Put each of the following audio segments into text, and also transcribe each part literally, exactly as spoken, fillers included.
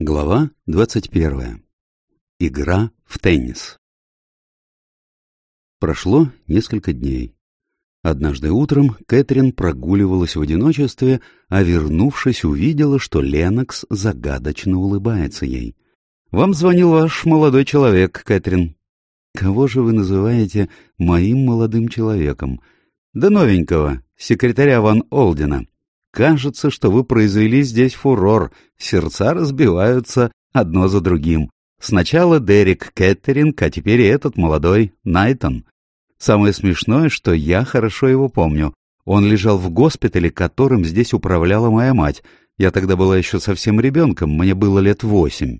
Глава двадцать первая. Игра в теннис. Прошло несколько дней. Однажды утром Кэтрин прогуливалась в одиночестве, а вернувшись, увидела, что Леннокс загадочно улыбается ей. «Вам звонил ваш молодой человек, Кэтрин». «Кого же вы называете моим молодым человеком?» «Да новенького, секретаря Ван Олдена. Кажется, что вы произвели здесь фурор, сердца разбиваются одно за другим. Сначала Дерек Кеттеринг, а теперь и этот молодой Найтон. Самое смешное, что я хорошо его помню. Он лежал в госпитале, которым здесь управляла моя мать. Я тогда была еще совсем ребенком, мне было лет восемь.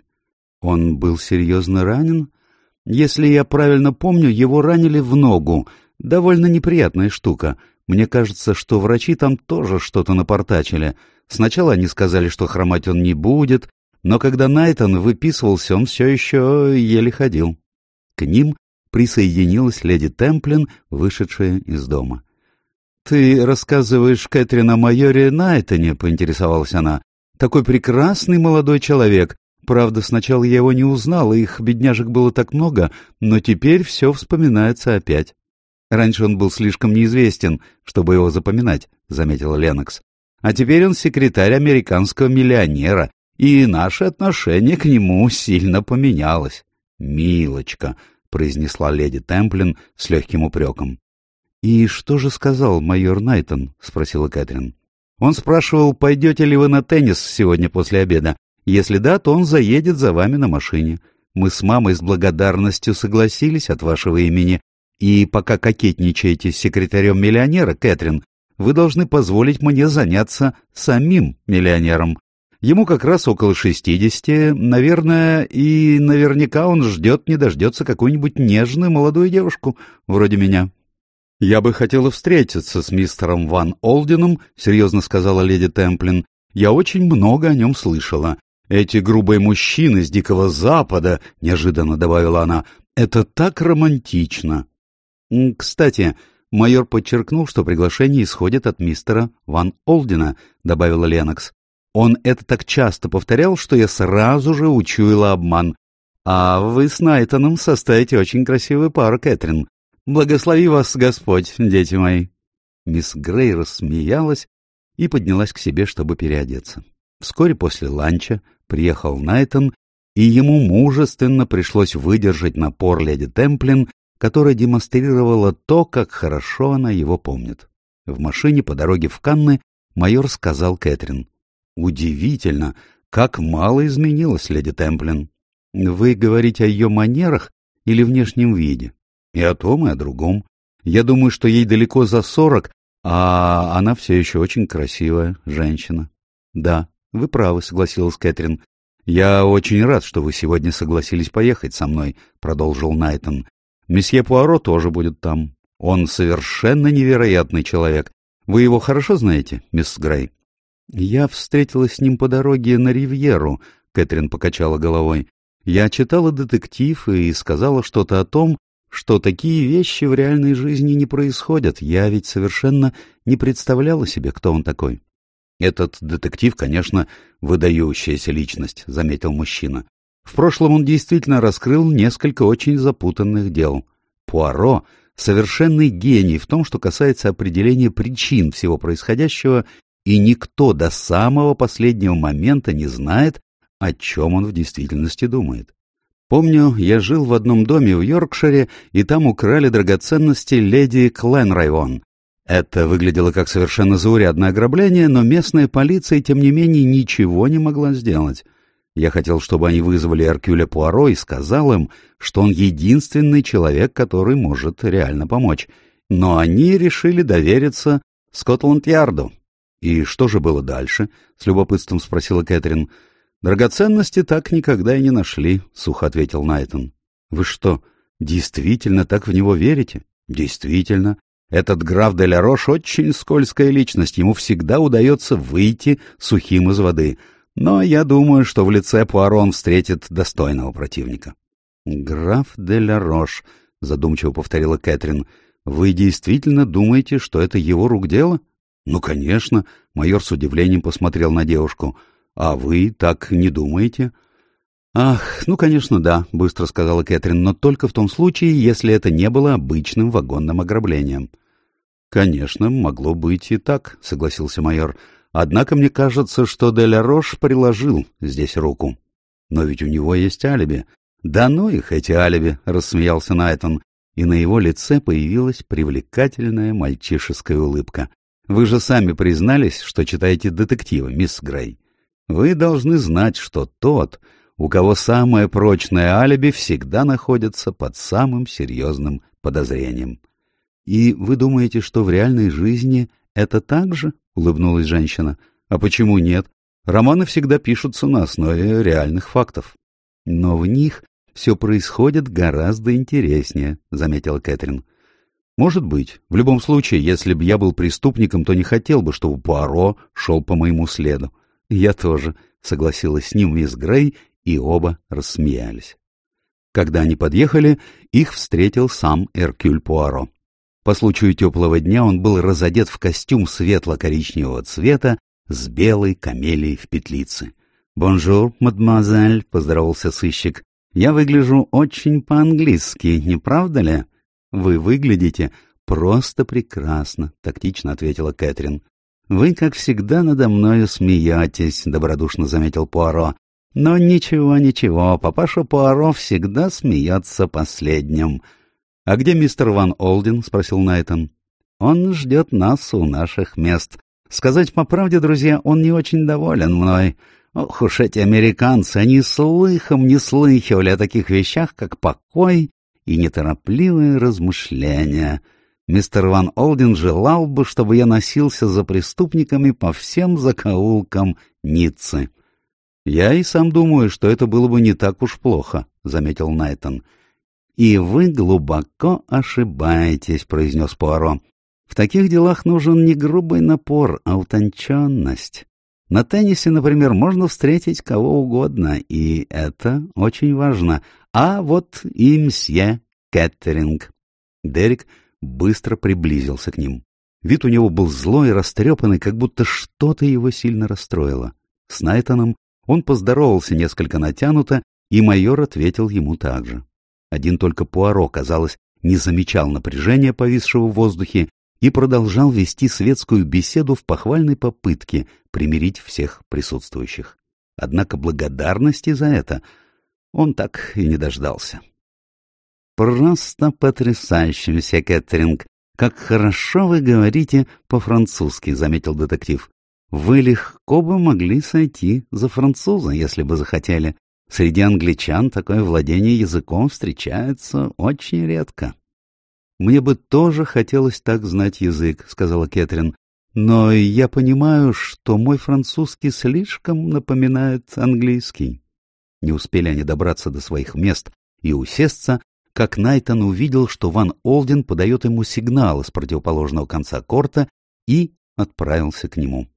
Он был серьезно ранен? Если я правильно помню, его ранили в ногу. Довольно неприятная штука. Мне кажется, что врачи там тоже что-то напортачили. Сначала они сказали, что хромать он не будет, но когда Найтон выписывался, он все еще еле ходил. К ним присоединилась леди Темплин, вышедшая из дома. — Ты рассказываешь, Кэтрин, о майоре Найтоне, — поинтересовалась она. — Такой прекрасный молодой человек. Правда, сначала я его не узнала, их бедняжек было так много, но теперь все вспоминается опять. Раньше он был слишком неизвестен, чтобы его запоминать, — заметила Леннокс. А теперь он секретарь американского миллионера, и наше отношение к нему сильно поменялось. — Милочка, — произнесла леди Темплин с легким упреком. — И что же сказал майор Найтон? — спросила Кэтрин. — Он спрашивал, пойдете ли вы на теннис сегодня после обеда. Если да, то он заедет за вами на машине. Мы с мамой с благодарностью согласились от вашего имени. И пока кокетничаете с секретарем миллионера, Кэтрин, вы должны позволить мне заняться самим миллионером. Ему как раз около шестидесяти, наверное, и наверняка он ждет не дождется какую-нибудь нежную молодую девушку, вроде меня. — Я бы хотела встретиться с мистером Ван Олденом, — серьезно сказала леди Темплин. — Я очень много о нем слышала. Эти грубые мужчины с Дикого Запада, — неожиданно добавила она, — это так романтично. — Кстати, майор подчеркнул, что приглашение исходит от мистера Ван Олдена, — добавила Леннокс. Он это так часто повторял, что я сразу же учуяла обман. А вы с Найтоном составите очень красивую пару, Кэтрин. Благослови вас Господь, дети мои. Мисс Грей рассмеялась и поднялась к себе, чтобы переодеться. Вскоре после ланча приехал Найтон, и ему мужественно пришлось выдержать напор леди Темплин, которая демонстрировала то, как хорошо она его помнит. В машине по дороге в Канны майор сказал Кэтрин: «Удивительно, как мало изменилась леди Темплин. Вы говорите о ее манерах или внешнем виде?» «И о том, и о другом. Я думаю, что ей далеко за сорок, а она все еще очень красивая женщина». «Да, вы правы», — согласилась Кэтрин. «Я очень рад, что вы сегодня согласились поехать со мной», — продолжил Найтон. «Месье Пуаро тоже будет там. Он совершенно невероятный человек. Вы его хорошо знаете, мисс Грей?» «Я встретилась с ним по дороге на Ривьеру», — Кэтрин покачала головой. «Я читала детектив и сказала что-то о том, что такие вещи в реальной жизни не происходят. Я ведь совершенно не представляла себе, кто он такой». «Этот детектив, конечно, выдающаяся личность», — заметил мужчина. «В прошлом он действительно раскрыл несколько очень запутанных дел. Пуаро — совершенный гений в том, что касается определения причин всего происходящего, и никто до самого последнего момента не знает, о чем он в действительности думает. Помню, я жил в одном доме в Йоркшире, и там украли драгоценности леди Кленрайвон. Это выглядело как совершенно заурядное ограбление, но местная полиция, тем не менее, ничего не могла сделать. Я хотел, чтобы они вызвали Эркюля Пуаро и сказал им, что он единственный человек, который может реально помочь. Но они решили довериться Скотланд-Ярду. «И что же было дальше?» — с любопытством спросила Кэтрин. «Драгоценности так никогда и не нашли», — сухо ответил Найтон. «Вы что, действительно так в него верите?» «Действительно. Этот граф де ля Рош очень скользкая личность, ему всегда удается выйти сухим из воды. Но я думаю, что в лице Пуаро он встретит достойного противника». «Граф де ля Рош», — задумчиво повторила Кэтрин, — «вы действительно думаете, что это его рук дело?» «Ну, конечно», — майор с удивлением посмотрел на девушку. «А вы так не думаете?» «Ах, ну, конечно, да», — быстро сказала Кэтрин, «но только в том случае, если это не было обычным вагонным ограблением». «Конечно, могло быть и так», — согласился майор. «Однако мне кажется, что Дель Рош приложил здесь руку». «Но ведь у него есть алиби». «Да ну их, эти алиби», — рассмеялся Найтон, и на его лице появилась привлекательная мальчишеская улыбка. «Вы же сами признались, что читаете детективы, мисс Грей. Вы должны знать, что тот, у кого самое прочное алиби, всегда находится под самым серьезным подозрением». «И вы думаете, что в реальной жизни это так же?» — улыбнулась женщина. «А почему нет? Романы всегда пишутся на основе реальных фактов». «Но в них все происходит гораздо интереснее», — заметила Кэтрин. «Может быть. В любом случае, если бы я был преступником, то не хотел бы, чтобы Пуаро шел по моему следу». «Я тоже», — согласилась с ним мисс Грей, и оба рассмеялись. Когда они подъехали, их встретил сам Эркюль Пуаро. По случаю теплого дня он был разодет в костюм светло-коричневого цвета с белой камелией в петлице. «Бонжур, мадемуазель», — поздоровался сыщик. «Я выгляжу очень по-английски, не правда ли?» «Вы выглядите просто прекрасно», — тактично ответила Кэтрин. «Вы, как всегда, надо мною смеетесь», — добродушно заметил Пуаро. «Но ничего, ничего, папаша Пуаро всегда смеется последним». «А где мистер Ван Олден?» — спросил Найтон. «Он ждет нас у наших мест. Сказать по правде, друзья, он не очень доволен мной. Ох уж эти американцы, они слыхом не слыхивали о таких вещах, как покой и неторопливые размышления. Мистер Ван Олден желал бы, чтобы я носился за преступниками по всем закоулкам Ниццы». «Я и сам думаю, что это было бы не так уж плохо», — заметил Найтон. «И вы глубоко ошибаетесь», — произнес Пуаро. «В таких делах нужен не грубый напор, а утонченность. На теннисе, например, можно встретить кого угодно, и это очень важно. А вот и мсье Кеттеринг». Дерек быстро приблизился к ним. Вид у него был злой и растрепанный, как будто что-то его сильно расстроило. С Найтоном он поздоровался несколько натянуто, и майор ответил ему так же. Один только Пуаро, казалось, не замечал напряжения, повисшего в воздухе, и продолжал вести светскую беседу в похвальной попытке примирить всех присутствующих. Однако благодарности за это он так и не дождался. «Просто потрясающе, месье Кеттеринг! Как хорошо вы говорите по-французски», — заметил детектив. «Вы легко бы могли сойти за француза, если бы захотели. Среди англичан такое владение языком встречается очень редко». «Мне бы тоже хотелось так знать язык», — сказала Кэтрин. «Но я понимаю, что мой французский слишком напоминает английский». Не успели они добраться до своих мест и усесться, как Найтон увидел, что Ван Олден подает ему сигнал с противоположного конца корта, и отправился к нему.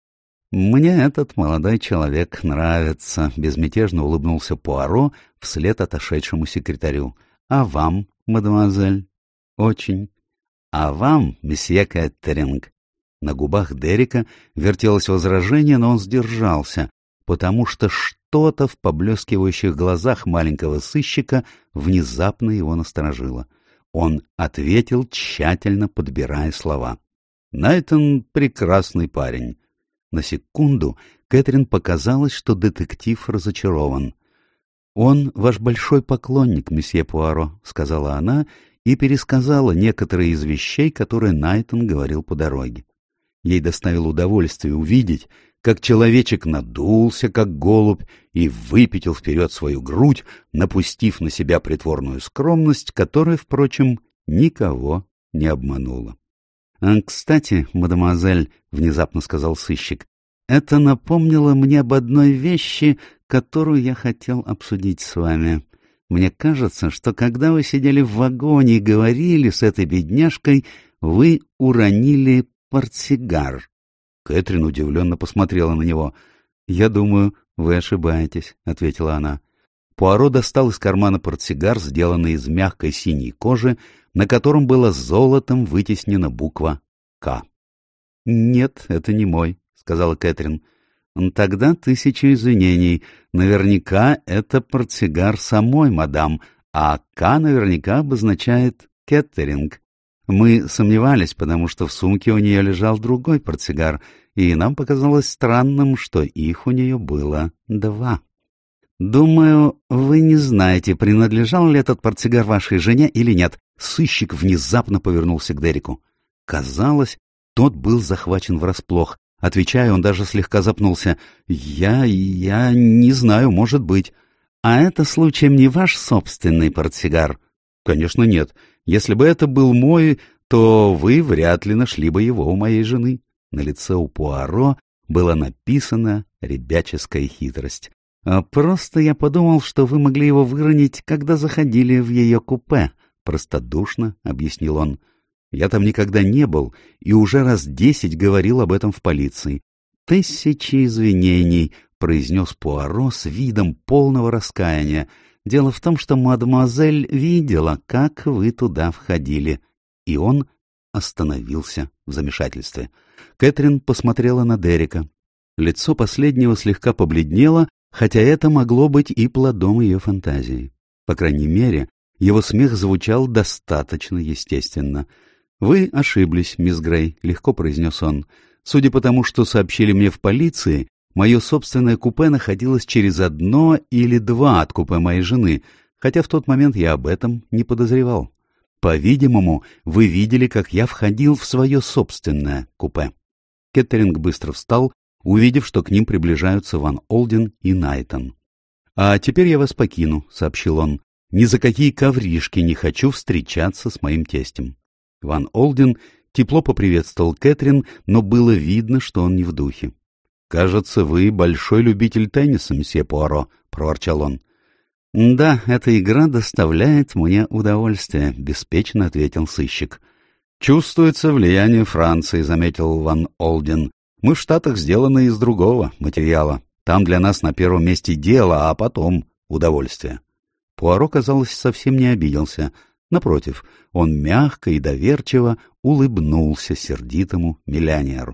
«Мне этот молодой человек нравится», — безмятежно улыбнулся Пуаро вслед отошедшему секретарю. «А вам, мадемуазель?» «Очень». «А вам, месье Кеттеринг?» На губах Дерека вертелось возражение, но он сдержался, потому что что-то в поблескивающих глазах маленького сыщика внезапно его насторожило. Он ответил, тщательно подбирая слова. «Найтон — прекрасный парень». На секунду Кэтрин показалось, что детектив разочарован. «Он ваш большой поклонник, месье Пуаро», — сказала она и пересказала некоторые из вещей, которые Найтон говорил по дороге. Ей доставило удовольствие увидеть, как человечек надулся, как голубь, и выпятил вперед свою грудь, напустив на себя притворную скромность, которая, впрочем, никого не обманула. — Кстати, мадемуазель, — внезапно сказал сыщик, — это напомнило мне об одной вещи, которую я хотел обсудить с вами. Мне кажется, что когда вы сидели в вагоне и говорили с этой бедняжкой, вы уронили портсигар. Кэтрин удивленно посмотрела на него. — Я думаю, вы ошибаетесь, — ответила она. Пуаро достал из кармана портсигар, сделанный из мягкой синей кожи, на котором была золотом вытеснена буква «К». — Нет, это не мой, — сказала Кэтрин. Тогда тысячу извинений. Наверняка это портсигар самой мадам, а «К» наверняка обозначает «кеттеринг». Мы сомневались, потому что в сумке у нее лежал другой портсигар, и нам показалось странным, что их у нее было два. «Думаю, вы не знаете, принадлежал ли этот портсигар вашей жене или нет». Сыщик внезапно повернулся к Дереку. Казалось, тот был захвачен врасплох. Отвечая, он даже слегка запнулся. «Я... я не знаю, может быть». «А это случаем не ваш собственный портсигар?» «Конечно нет. Если бы это был мой, то вы вряд ли нашли бы его у моей жены». На лице у Пуаро было написано ребяческая хитрость. «А просто я подумал, что вы могли его выронить, когда заходили в ее купе», — простодушно объяснил он. «Я там никогда не был и уже раз десять говорил об этом в полиции». «Тысячи извинений», — произнес Пуаро с видом полного раскаяния. «Дело в том, что мадемуазель видела, как вы туда входили». И он остановился в замешательстве. Кэтрин посмотрела на Дерека. Лицо последнего слегка побледнело, хотя это могло быть и плодом ее фантазии. По крайней мере, его смех звучал достаточно естественно. «Вы ошиблись, мисс Грей», — легко произнес он. «Судя по тому, что сообщили мне в полиции, мое собственное купе находилось через одно или два от купе моей жены, хотя в тот момент я об этом не подозревал. По-видимому, вы видели, как я входил в свое собственное купе». Кеттеринг быстро встал, увидев, что к ним приближаются Ван Олден и Найтон. «А теперь я вас покину», — сообщил он. «Ни за какие ковришки не хочу встречаться с моим тестем». Ван Олден тепло поприветствовал Кэтрин, но было видно, что он не в духе. «Кажется, вы большой любитель тенниса, месье Пуаро», — проворчал он. «Да, эта игра доставляет мне удовольствие», — беспечно ответил сыщик. «Чувствуется влияние Франции», — заметил Ван Олден. «Мы в Штатах сделаны из другого материала. Там для нас на первом месте дело, а потом удовольствие». Пуаро, казалось, совсем не обиделся. Напротив, он мягко и доверчиво улыбнулся сердитому миллионеру.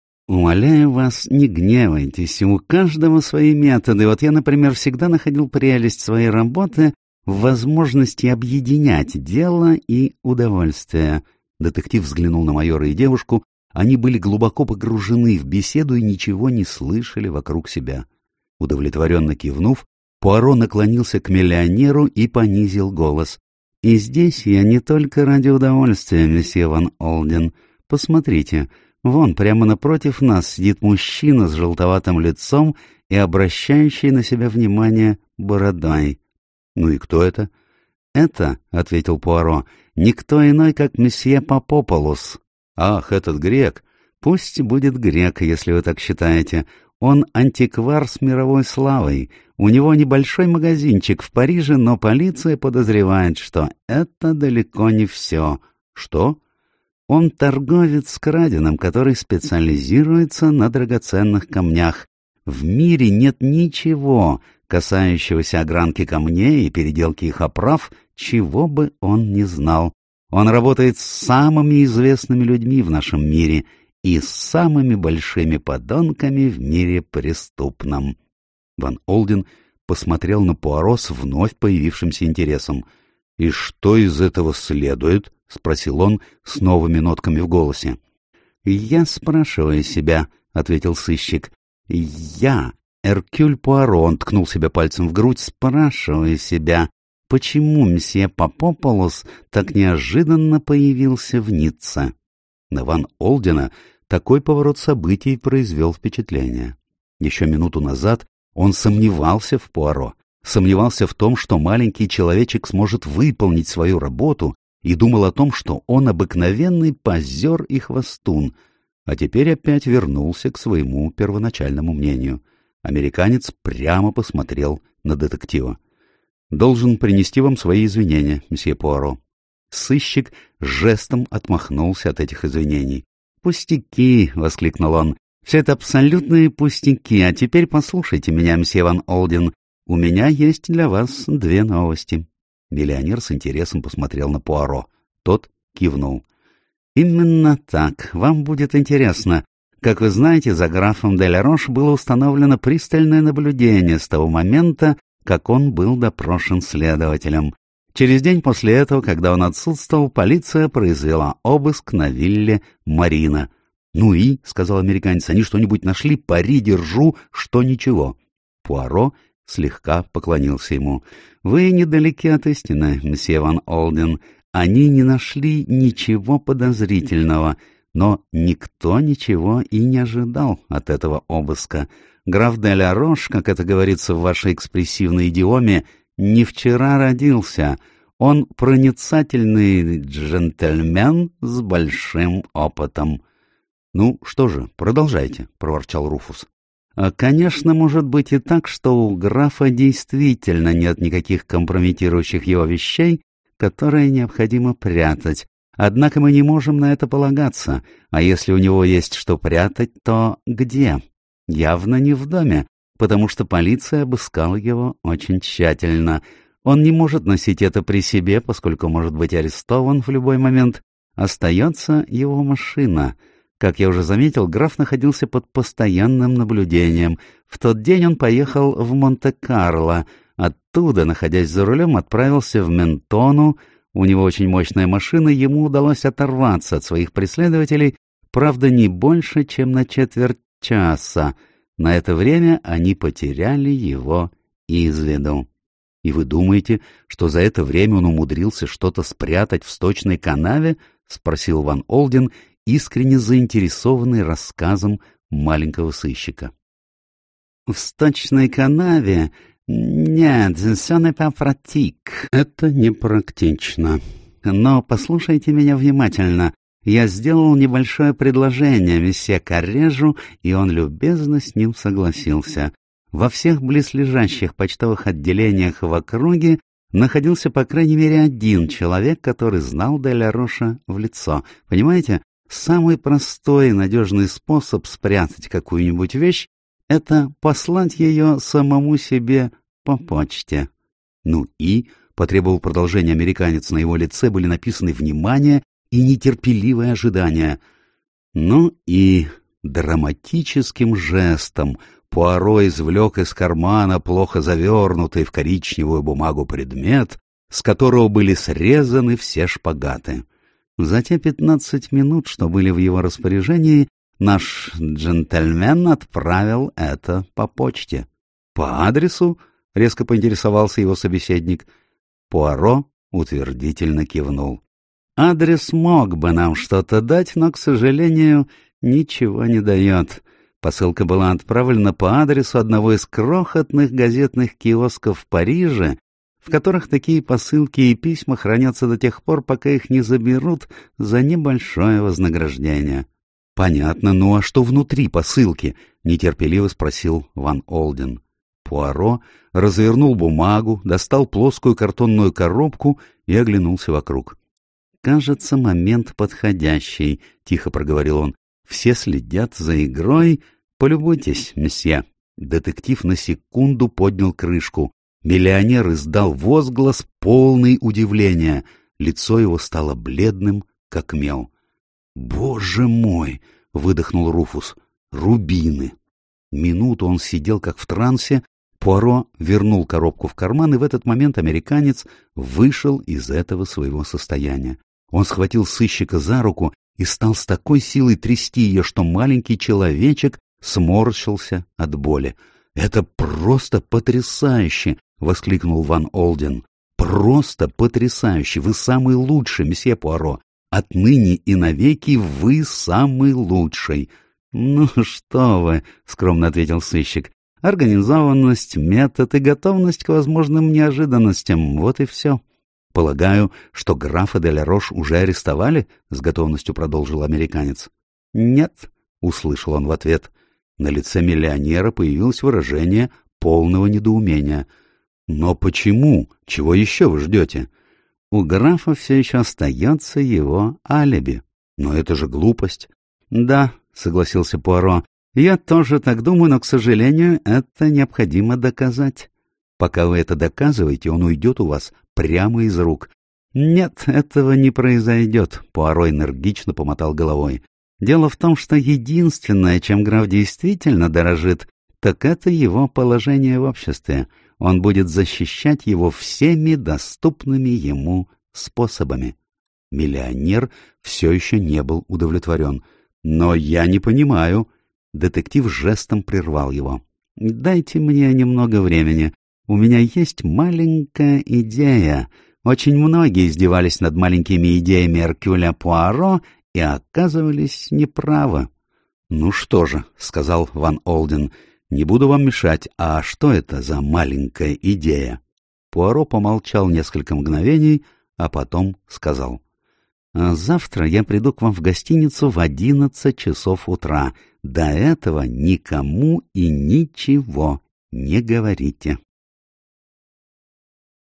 «Умоляю вас, не гневайтесь, у каждого свои методы. Вот я, например, всегда находил прелесть своей работы в возможности объединять дело и удовольствие». Детектив взглянул на майора и девушку. Они были глубоко погружены в беседу и ничего не слышали вокруг себя. Удовлетворенно кивнув, Пуаро наклонился к миллионеру и понизил голос. «И здесь я не только ради удовольствия, месье Ван Олден. Посмотрите, вон прямо напротив нас сидит мужчина с желтоватым лицом и обращающий на себя внимание бородой». «Ну и кто это?» «Это, — ответил Пуаро, — никто иной, как месье Попополус». «Ах, этот грек! Пусть будет грек, если вы так считаете. Он антиквар с мировой славой. У него небольшой магазинчик в Париже, но полиция подозревает, что это далеко не все». «Что?» «Он торговец краденым, который специализируется на драгоценных камнях. В мире нет ничего, касающегося огранки камней и переделки их оправ, чего бы он не знал. Он работает с самыми известными людьми в нашем мире и с самыми большими подонками в мире преступном». Ван Олден посмотрел на Пуаро с вновь появившимся интересом. «И что из этого следует?» — спросил он с новыми нотками в голосе. «Я спрашиваю себя», — ответил сыщик. «Я, Эркюль Пуаро», — он ткнул себя пальцем в грудь, — «спрашиваю себя, почему месье Попополус так неожиданно появился в Ницце?» На Ван Олдена такой поворот событий произвел впечатление. Еще минуту назад он сомневался в Пуаро, сомневался в том, что маленький человечек сможет выполнить свою работу, и думал о том, что он обыкновенный позер и хвостун, а теперь опять вернулся к своему первоначальному мнению. Американец прямо посмотрел на детектива. «Должен принести вам свои извинения, месье Пуаро». Сыщик жестом отмахнулся от этих извинений. «Пустяки!» — воскликнул он. «Все это абсолютные пустяки. А теперь послушайте меня, месье Ван Олден. У меня есть для вас две новости». Миллионер с интересом посмотрел на Пуаро. Тот кивнул. «Именно так. Вам будет интересно. Как вы знаете, за графом де ля Рош было установлено пристальное наблюдение с того момента, как он был допрошен следователем. Через день после этого, когда он отсутствовал, полиция произвела обыск на вилле Марина. «Ну и?» — сказал американец. «Они что-нибудь нашли? Пари держу, что ничего». Пуаро слегка поклонился ему. «Вы недалеки от истины, месье Ван Олден. Они не нашли ничего подозрительного, но никто ничего и не ожидал от этого обыска. Граф де ля Рош, как это говорится в вашей экспрессивной идиоме, не вчера родился. Он проницательный джентльмен с большим опытом». «Ну что же, продолжайте», — проворчал Руфус. «Конечно, может быть и так, что у графа действительно нет никаких компрометирующих его вещей, которые необходимо прятать. Однако мы не можем на это полагаться, а если у него есть что прятать, то где? Явно не в доме, потому что полиция обыскала его очень тщательно. Он не может носить это при себе, поскольку может быть арестован в любой момент. Остается его машина». Как я уже заметил, граф находился под постоянным наблюдением. В тот день он поехал в Монте-Карло. Оттуда, находясь за рулем, отправился в Ментону. У него очень мощная машина, ему удалось оторваться от своих преследователей, правда, не больше, чем на четверть часа. На это время они потеряли его из виду. «И вы думаете, что за это время он умудрился что-то спрятать в сточной канаве?» — спросил Ван Олден, искренне заинтересованный рассказом маленького сыщика. «В сточной канаве? Нет, все не практик. Это непрактично. Но послушайте меня внимательно. Я сделал небольшое предложение месье Каррежу, и он любезно с ним согласился. Во всех близлежащих почтовых отделениях в округе находился по крайней мере один человек, который знал де ля Роша в лицо. Понимаете? Самый простой и надежный способ спрятать какую-нибудь вещь — это послать ее самому себе по почте. Ну и, — потребовал продолжения американец, — на его лице были написаны внимание и нетерпеливое ожидание. Ну и драматическим жестом Пуаро извлек из кармана плохо завернутый в коричневую бумагу предмет, с которого были срезаны все шпагаты. За те пятнадцать минут, что были в его распоряжении, наш джентльмен отправил это по почте. — По адресу? — резко поинтересовался его собеседник. Пуаро утвердительно кивнул. — Адрес мог бы нам что-то дать, но, к сожалению, ничего не дает. Посылка была отправлена по адресу одного из крохотных газетных киосков в Париже, в которых такие посылки и письма хранятся до тех пор, пока их не заберут за небольшое вознаграждение. — Понятно, ну а что внутри посылки? — нетерпеливо спросил Ван Олден. Пуаро развернул бумагу, достал плоскую картонную коробку и оглянулся вокруг. — Кажется, момент подходящий, — тихо проговорил он. — Все следят за игрой. Полюбуйтесь, месье. Детектив на секунду поднял крышку. Миллионер издал возглас, полный удивления. Лицо его стало бледным, как мел. «Боже мой!» — выдохнул Руфус. «Рубины!» Минуту он сидел, как в трансе. Пуаро вернул коробку в карман, и в этот момент американец вышел из этого своего состояния. Он схватил сыщика за руку и стал с такой силой трясти ее, что маленький человечек сморщился от боли. «Это просто потрясающе!» — воскликнул Ван Олден. «Просто потрясающе! Вы самый лучший, месье Пуаро! Отныне и навеки вы самый лучший!» «Ну что вы!» — скромно ответил сыщик. «Организованность, метод и готовность к возможным неожиданностям — вот и все». «Полагаю, что графа де ля Рош уже арестовали?» — с готовностью продолжил американец. «Нет», — услышал он в ответ. На лице миллионера появилось выражение полного недоумения. «Но почему? Чего еще вы ждете?» «У графа все еще остается его алиби». «Но это же глупость». «Да», — согласился Пуаро, — «я тоже так думаю, но, к сожалению, это необходимо доказать. Пока вы это доказываете, он уйдет у вас прямо из рук». «Нет, этого не произойдет», — Пуаро энергично помотал головой. Дело в том, что единственное, чем граф действительно дорожит, так это его положение в обществе. Он будет защищать его всеми доступными ему способами. Миллионер все еще не был удовлетворен. «Но я не понимаю». Детектив жестом прервал его. «Дайте мне немного времени. У меня есть маленькая идея. Очень многие издевались над маленькими идеями Эркюля Пуаро и оказывались неправы». «Ну что же», — сказал Ван Олден, — «не буду вам мешать. А что это за маленькая идея?» Пуаро помолчал несколько мгновений, а потом сказал: «Завтра я приду к вам в гостиницу в одиннадцать часов утра. До этого никому и ничего не говорите».